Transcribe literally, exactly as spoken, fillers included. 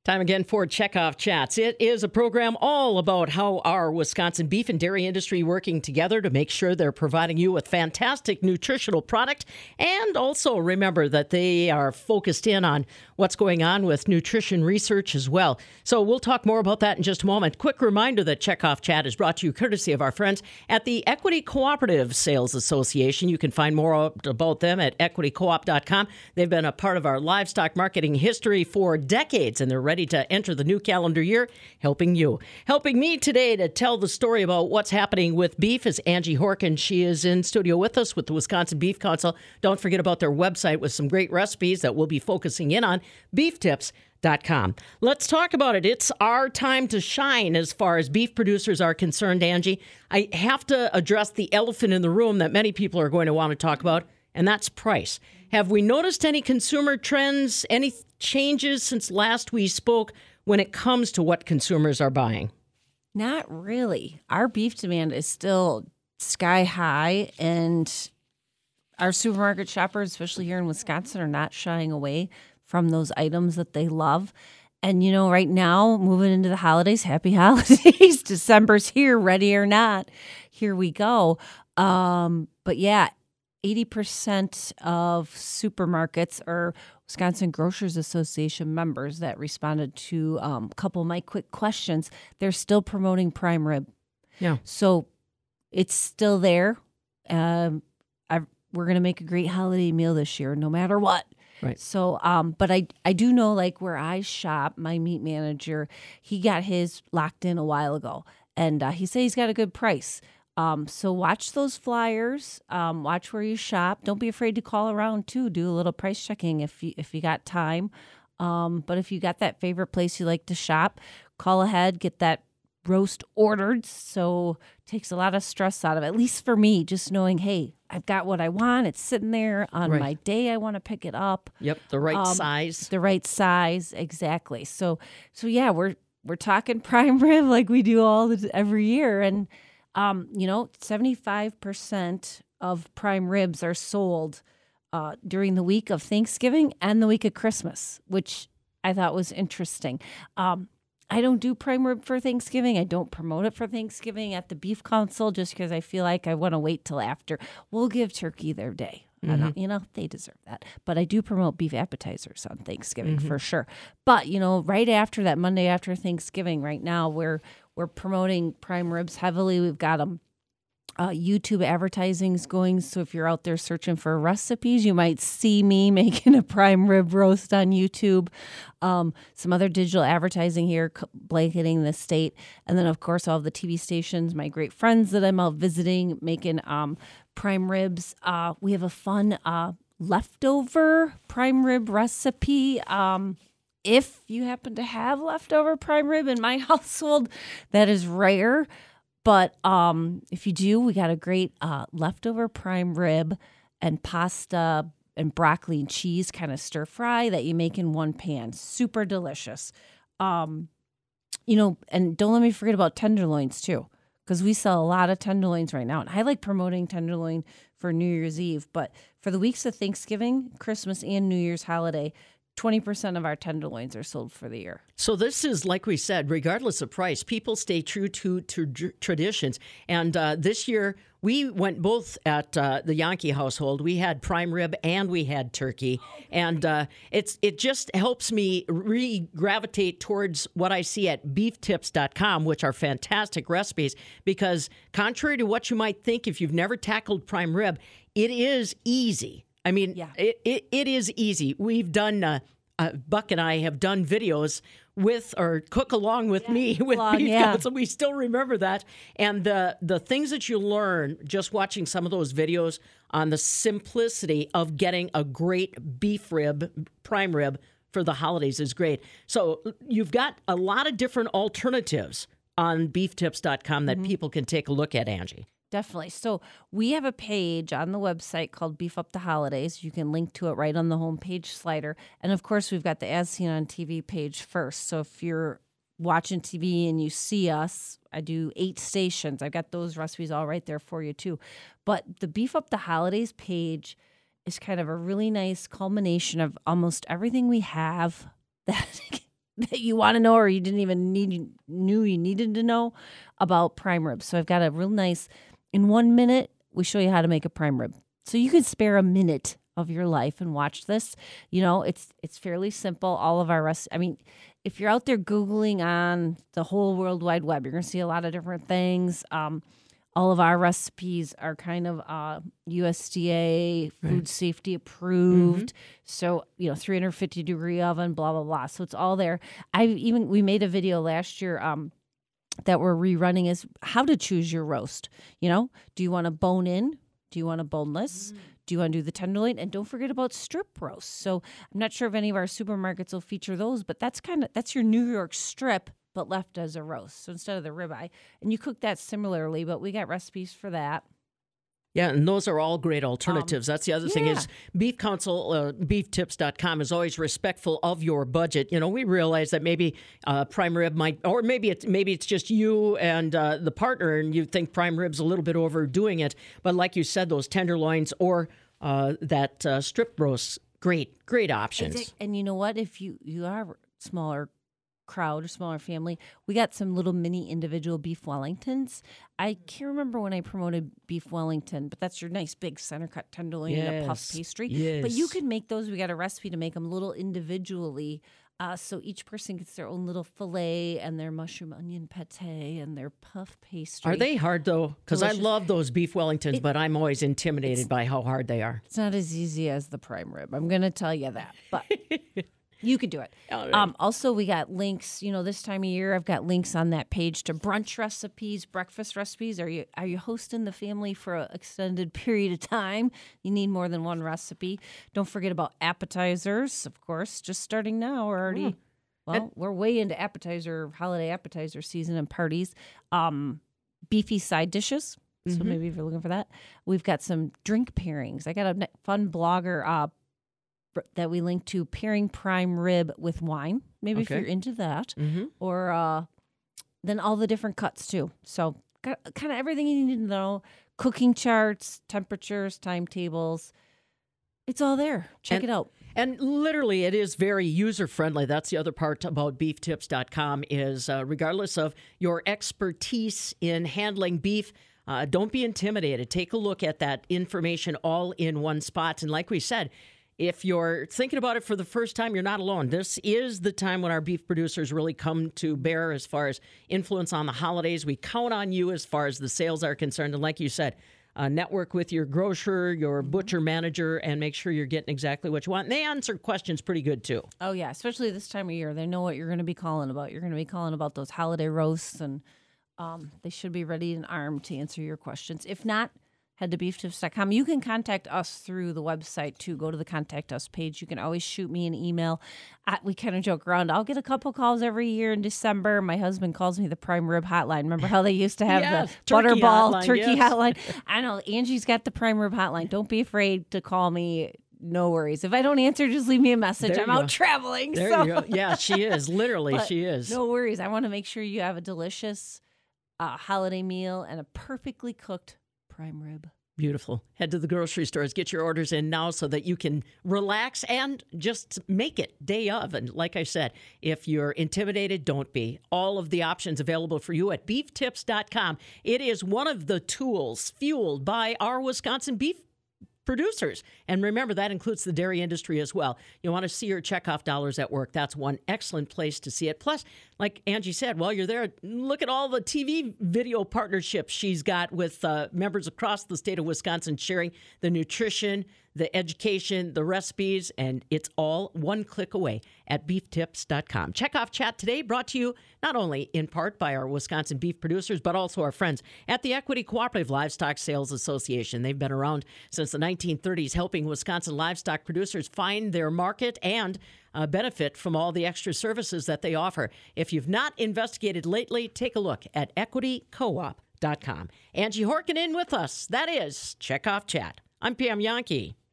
Time again for Checkoff Chats. It is a program all about how our Wisconsin beef and dairy industry working together to make sure they're providing you with fantastic nutritional product. And also remember that they are focused in on what's going on with nutrition research as well. So we'll talk more about that in just a moment. Quick reminder that Checkoff Chat is brought to you courtesy of our friends at the Equity Cooperative Sales Association. You can find more about them at equity co op dot com. They've been a part of our livestock marketing history for decades, and they're ready to enter the new calendar year, helping you. Helping me today to tell the story about what's happening with beef is Angie Horkin. She is in studio with us with the Wisconsin Beef Council. Don't forget about their website with some great recipes that we'll be focusing in on, beef tips dot com. Let's talk about it. It's our time to shine as far as beef producers are concerned, Angie. I have to address the elephant in the room that many people are going to want to talk about, and that's price. Have we noticed any consumer trends, any changes since last we spoke when it comes to what consumers are buying? Not really. Our beef demand is still sky high, and our supermarket shoppers, especially here in Wisconsin, are not shying away from those items that they love. And, you know, right now, moving into the holidays, happy holidays. December's here, ready or not. Here we go. Um, but yeah, eighty percent of supermarkets are Wisconsin Grocers Association members that responded to um, a couple of my quick questions. They're still promoting prime rib. Yeah. So it's still there. Um, I, we're going to make a great holiday meal this year, no matter what. Right. So, um, but I, I do know, like, where I shop, my meat manager, he got his locked in a while ago, and uh, he said he's got a good price. Um, so watch those flyers, um, watch where you shop. Don't be afraid to call around too. Do a little price checking if you, if you got time. Um, but if you got that favorite place you like to shop, call ahead, get that roast ordered. So it takes a lot of stress out of it, at least for me, just knowing, hey, I've got what I want. It's sitting there on Right. my day. I want to pick it up. Yep, the right Um, size. The right size. Exactly. So, so yeah, we're, we're talking prime rib like we do all the, every year. And, Um, you know, seventy-five percent of prime ribs are sold uh, during the week of Thanksgiving and the week of Christmas, which I thought was interesting. Um, I don't do prime rib for Thanksgiving. I don't promote it for Thanksgiving at the Beef Council just because I feel like I want to wait till after. We'll give turkey their day. Mm-hmm. I don't, you know, they deserve that. But I do promote beef appetizers on Thanksgiving mm-hmm. for sure. But, you know, right after that Monday after Thanksgiving, right now, we're We're promoting prime ribs heavily. We've got them. Uh, YouTube advertising's going, so if you're out there searching for recipes, you might see me making a prime rib roast on YouTube. Um, some other digital advertising here blanketing the state. And then, of course, all the T V stations, my great friends that I'm out visiting, making um, prime ribs. Uh, we have a fun uh, leftover prime rib recipe. Um If you happen to have leftover prime rib in my household, that is rare. But um, if you do, we got a great uh, leftover prime rib and pasta and broccoli and cheese kind of stir fry that you make in one pan. Super delicious. Um, you know, and don't let me forget about tenderloins too, because we sell a lot of tenderloins right now. And I like promoting tenderloin for New Year's Eve. But for the weeks of Thanksgiving, Christmas, and New Year's holiday, twenty percent of our tenderloins are sold for the year. So this is, like we said, regardless of price, people stay true to, to tr- traditions. And uh, this year, we went both at uh, the Yankee household. We had prime rib and we had turkey. And uh, it's it just helps me re-gravitate towards what I see at beef tips dot com, which are fantastic recipes. Because contrary to what you might think if you've never tackled prime rib, it is easy. I mean, yeah. it, it it is easy. We've done, uh, uh, Buck and I have done videos with, or cook along with yeah, me with long, Beef yeah. Council. We still remember that. And the, the things that you learn just watching some of those videos on the simplicity of getting a great beef rib, prime rib for the holidays is great. So you've got a lot of different alternatives on beef tips dot com that mm-hmm. people can take a look at, Angie. Definitely. So we have a page on the website called Beef Up the Holidays. You can link to it right on the homepage slider. And of course, we've got the As Seen on T V page first. So if you're watching T V and you see us, I do eight stations. I've got those recipes all right there for you too. But the Beef Up the Holidays page is kind of a really nice culmination of almost everything we have that that you want to know or you didn't even need knew you needed to know about prime rib. So I've got a real nice, in one minute, we show you how to make a prime rib. So you could spare a minute of your life and watch this. You know, it's it's fairly simple. All of our recipes, I mean, if you're out there Googling on the whole World Wide Web, you're going to see a lot of different things. Um, all of our recipes are kind of uh, U S D A food right. safety approved. Mm-hmm. So, you know, three hundred fifty degree oven, blah, blah, blah. So it's all there. I even, we made a video last year um, that we're rerunning is how to choose your roast. You know, do you want to bone in? Do you want a boneless? Mm. Do you want to do the tenderloin? And don't forget about strip roasts. So I'm not sure if any of our supermarkets will feature those, but that's kind of, that's your New York strip, but left as a roast. So instead of the ribeye. And you cook that similarly, but we got recipes for that. Yeah, and those are all great alternatives. Um, That's the other yeah. thing is Beef Council, uh, beef tips dot com is always respectful of your budget. You know, we realize that maybe uh, prime rib might, or maybe it's, maybe it's just you and uh, the partner and you think prime rib's a little bit overdoing it. But like you said, those tenderloins or uh, that uh, strip roast, great, great options. Exactly. And you know what? If you, you are smaller crowd or smaller family, we got some little mini individual beef Wellingtons. I can't remember when I promoted beef Wellington, but that's your nice big center cut tenderloin yes. and a puff pastry. Yes. But you can make those. We got a recipe to make them little individually. Uh, so each person gets their own little filet and their mushroom onion pate and their puff pastry. Are they hard though? Because I love those beef Wellingtons, it, but I'm always intimidated by how hard they are. It's not as easy as the prime rib. I'm going to tell you that. But you could do it. Right. Um, also, we got links. You know, this time of year, I've got links on that page to brunch recipes, breakfast recipes. Are you are you hosting the family for an extended period of time? You need more than one recipe. Don't forget about appetizers, of course. Just starting now, we're already mm. well, and, we're way into appetizer, holiday appetizer season and parties. Um, beefy side dishes. So mm-hmm. maybe if you're looking for that, we've got some drink pairings. I got a fun blogger. Uh, that we link to pairing prime rib with wine, maybe okay. if you're into that, mm-hmm. or uh, then all the different cuts too. So kind of everything you need to know, cooking charts, temperatures, timetables. It's all there. Check and, it out. And literally, it is very user-friendly. That's the other part about beef tips dot com is uh, regardless of your expertise in handling beef, uh, don't be intimidated. Take a look at that information all in one spot. And like we said, if you're thinking about it for the first time, you're not alone. This is the time when our beef producers really come to bear as far as influence on the holidays. We count on you as far as the sales are concerned. And like you said, uh, network with your grocer, your butcher manager, and make sure you're getting exactly what you want. And they answer questions pretty good, too. Oh, yeah, especially this time of year. They know what you're going to be calling about. You're going to be calling about those holiday roasts, and um, they should be ready and armed to answer your questions. If not, head to beef tips dot com. You can contact us through the website, too. Go to the Contact Us page. You can always shoot me an email. I, we kind of joke around. I'll get a couple calls every year in December. My husband calls me the prime rib hotline. Remember how they used to have yes, the butterball hotline, turkey yes. hotline? I know. Angie's got the prime rib hotline. Don't be afraid to call me. No worries. If I don't answer, just leave me a message. There I'm you out go. traveling. There so. you go. Yeah, she is. Literally, But she is. No worries. I want to make sure you have a delicious uh, holiday meal and a perfectly cooked prime rib. Beautiful. Head to the grocery stores. Get your orders in now so that you can relax and just make it day of. And like I said, if you're intimidated, don't be. All of the options available for you at beef tips dot com. It is one of the tools fueled by our Wisconsin beef producers. And remember, that includes the dairy industry as well. You want to see your checkoff dollars at work. That's one excellent place to see it. Plus, like Angie said, while you're there, look at all the T V video partnerships she's got with uh, members across the state of Wisconsin sharing the nutrition, the education, the recipes, and it's all one click away at beef tips dot com. Checkoff Chat today brought to you not only in part by our Wisconsin beef producers, but also our friends at the Equity Cooperative Livestock Sales Association. They've been around since the nineteen thirties, helping Wisconsin livestock producers find their market and uh, benefit from all the extra services that they offer. If you've not investigated lately, take a look at equity coop dot com. Angie Horkin in with us. That is Checkoff Chat. I'm Pam Yankee.